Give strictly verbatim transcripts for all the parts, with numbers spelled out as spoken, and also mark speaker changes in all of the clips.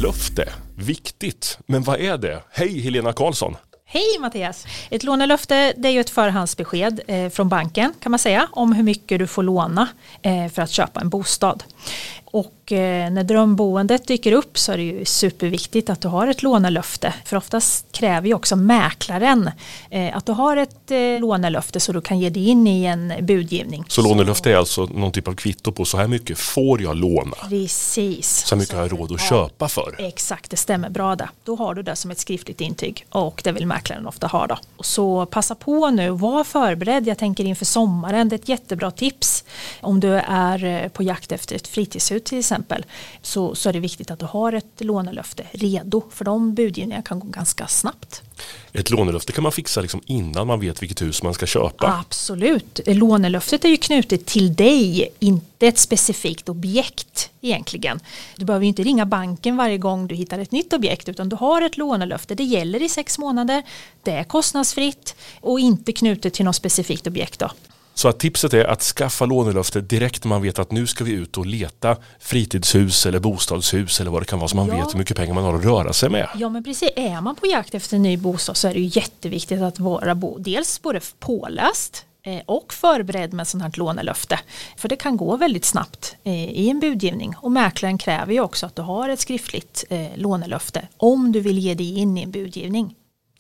Speaker 1: lånelöfte. Viktigt. Men vad är det? Hej Helena Karlsson.
Speaker 2: Hej Mattias! Ett lånelöfte, det är ju ett förhandsbesked eh, från banken kan man säga om hur mycket du får låna eh, för att köpa en bostad. Och eh, när drömboendet dyker upp så är det ju superviktigt att du har ett lånelöfte. För oftast kräver ju också mäklaren eh, att du har ett eh, lånelöfte så du kan ge dig in i en budgivning.
Speaker 1: Så, så lånelöfte är alltså någon typ av kvitto på så här mycket får jag låna?
Speaker 2: Precis.
Speaker 1: Så här mycket så har jag råd att ja, köpa för?
Speaker 2: Exakt, det stämmer bra där. Då har du det som ett skriftligt intyg och det vill mäklaren ofta ha då. Så passa på nu, var förberedd. Jag tänker inför sommaren, det är ett jättebra tips. Om du är på jakt efter ett fritidshus till exempel så, så är det viktigt att du har ett lånelöfte redo för de budgivningarna kan gå ganska snabbt.
Speaker 1: Ett lånelöfte kan man fixa liksom innan man vet vilket hus man ska köpa?
Speaker 2: Absolut. Lånelöftet är ju knutet till dig, inte ett specifikt objekt egentligen. Du behöver ju inte ringa banken varje gång du hittar ett nytt objekt utan du har ett lånelöfte. Det gäller i sex månader, det är kostnadsfritt och inte knutet till något specifikt objekt då.
Speaker 1: Så att tipset är att skaffa lånelöfte direkt när man vet att nu ska vi ut och leta fritidshus eller bostadshus eller vad det kan vara så man ja. vet hur mycket pengar man har att röra sig med.
Speaker 2: Ja men precis, är man på jakt efter en ny bostad så är det ju jätteviktigt att vara bo- dels både påläst och förberedd med sånt här lånelöfte. För det kan gå väldigt snabbt i en budgivning och mäklaren kräver ju också att du har ett skriftligt lånelöfte om du vill ge dig in i en budgivning.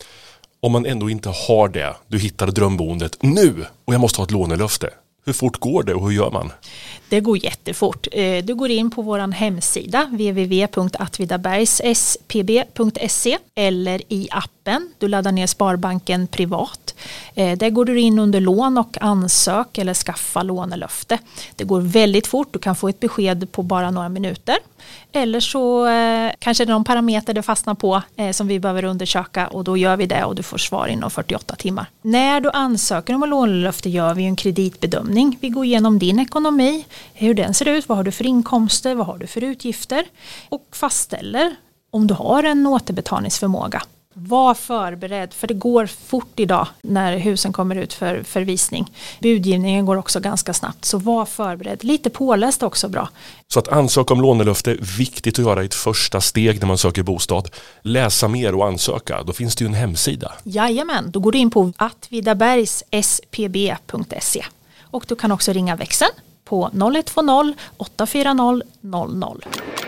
Speaker 1: Om man ändå inte har det, du hittar drömboendet nu och jag måste ha ett lånelöfte. Hur fort går det och hur gör man?
Speaker 2: Det går jättefort. Du går in på vår hemsida w w w punkt atvidabergs s p b punkt se eller i appen. Du laddar ner Sparbanken privat. Där går du in under lån och ansök eller skaffa lånelöfte. Det går väldigt fort. Du kan få ett besked på bara några minuter. Eller så eh, kanske det är någon parameter du fastnar på eh, som vi behöver undersöka och då gör vi det och du får svar inom fyrtioåtta timmar. När du ansöker om ett lånelöfte gör vi en kreditbedömning. Vi går igenom din ekonomi, hur den ser ut, vad har du för inkomster, vad har du för utgifter och fastställer om du har en återbetalningsförmåga. Var förberedd, för det går fort idag när husen kommer ut för, för visning. Budgivningen går också ganska snabbt, så var förberedd. Lite påläst också bra.
Speaker 1: Så att ansöka om lånelöfte är viktigt att göra i ett första steg när man söker bostad. Läsa mer och ansöka, då finns det ju en hemsida.
Speaker 2: Jajamän, då går du in på atvidabergs s p b punkt se och du kan också ringa växeln på noll ett två noll åtta fyra noll noll noll.